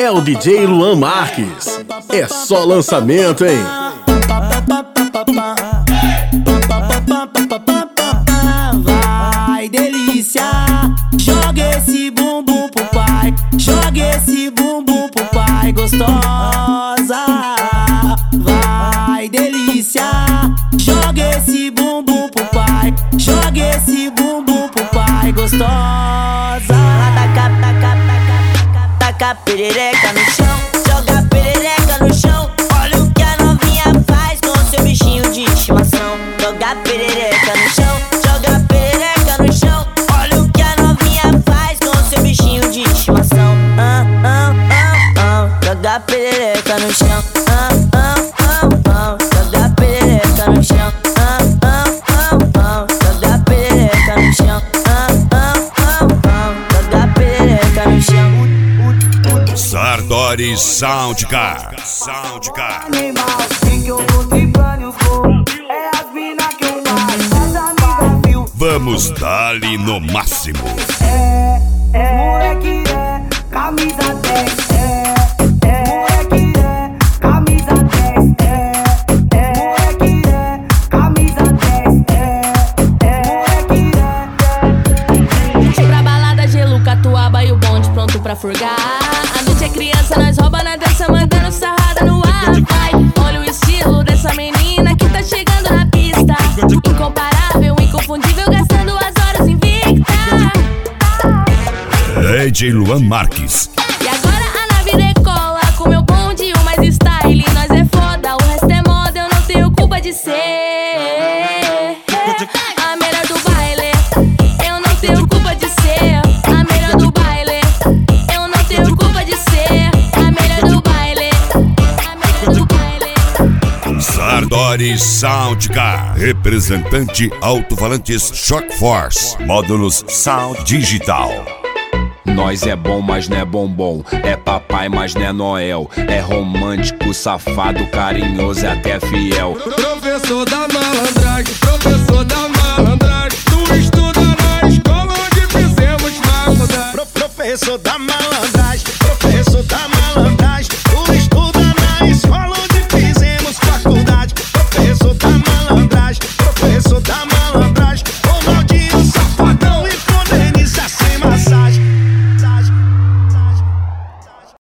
É o DJ Luan Marques. É só lançamento, hein? Vai, delícia. Joga esse bumbum pro pai. Joga esse bumbum pro pai, gostosa. Vai, delícia. Joga esse bumbum pro pai. Joga esse bumbum pro pai, gostosa. Taca perereca no chão, joga perereca no chão. Olha o que a novinha faz com seu bichinho de estimação. Joga perereca no chão, joga perereca no chão. Olha o que a novinha faz com seu bichinho de estimação. Joga perereca no chão. Joga perereca no chão. Joga perereca no chão. Joga perereca no chão. Sartori Soundcar. Animal, que eu vou tripando os gols. É as mina que eu mais. As amigas viu. Vamos dar-lhe no máximo. Moleque camisa 10. Moleque camisa 10. Moleque camisa 10. Moleque pra balada, gelo, catuaba e o bonde pronto pra furgar. A noite é criança, nós rouba na dança, mandando sarrada no ar. Vai, olha o estilo dessa menina que tá chegando na pista. Incomparável, inconfundível, gastando as horas invicta. DJ Luan Marques. E agora a nave decola com meu bonde, o mais style. Nós é foda, o resto é moda, eu não tenho culpa de ser a melhor do baile. Eu não tenho culpa de ser a melhor do baile. Eu não tenho culpa de ser a melhor do baile. A melhor do baile. Sartori Soundcar. Representante Alto-Falantes Shock Force. Módulos Sound Digital. Nós é bom, mas não é bombom. É papai, mas não é Noel. É romântico, safado, carinhoso e até fiel. Professor